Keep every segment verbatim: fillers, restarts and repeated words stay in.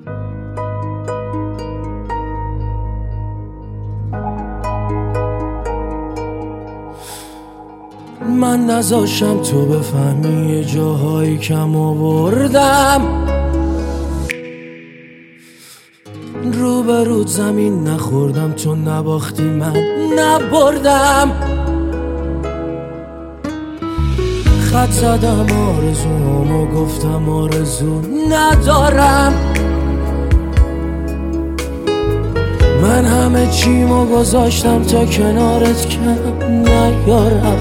من نذاشم تو بفهمی یه جاهایی کم آوردم، رو به رود زمین نخوردم، تو نباختی من نبردم. خط زدم آرزومو گفتم آرزو ندارم، من همه چیمو گذاشتم تا کنارت کم نیارم.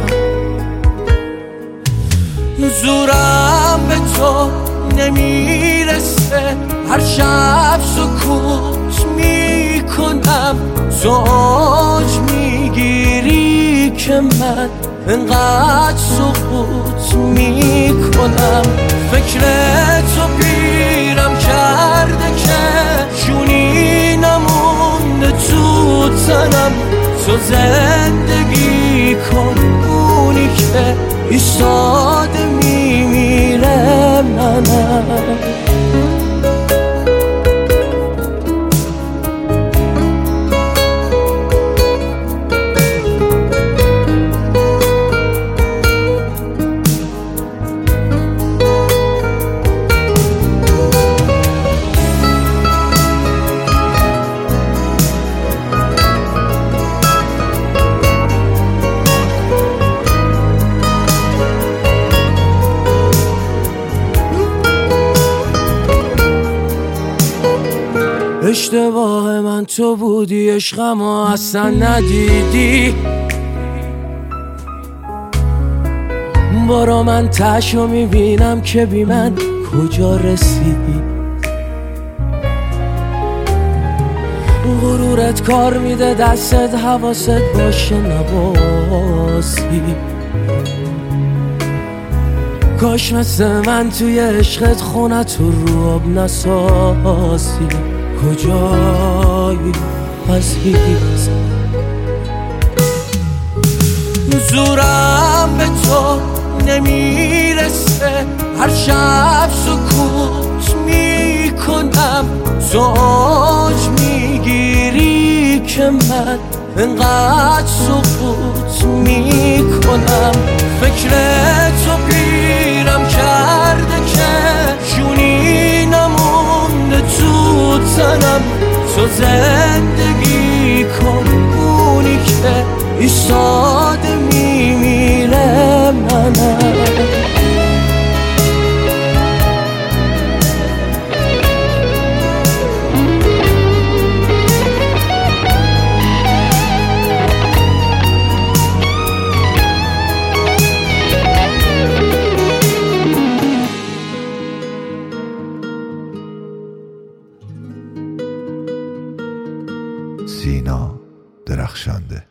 زورم به تو نمیرسه، هر شب سکوت میکنم، تو اوج میگیری که من انقدر سکوت میکنم. فکر تو پیرم کرده که جونی نمونده تو تنم، تو زندگی کن اونی که ایستاده میمیره منم. اشتباه من تو بودی، عشقم اصلا ندیدی، برا من تشو میبینم که بی من کجا رسیدی. غرورت کار میده دستت، حواست باشه نباسی. کاش مثل من توی عشقت خونت رو آب نسازی. کجایی عزیز؟ زورم به تو نمیرسه، هر شب سکوت میکنم، تو اوج میگیری که من انقدر سکوت میکنم. فکر تو پیرم کرده که جونی نمونده تو تنم، تو زندگی کن اونی که ایستاده میمیره منم. سینا درخشنده.